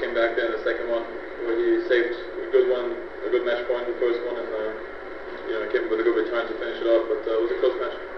came back there in the second one, where he saved a good match point in the first one, and came up with a good return to finish it off. But it was a close match.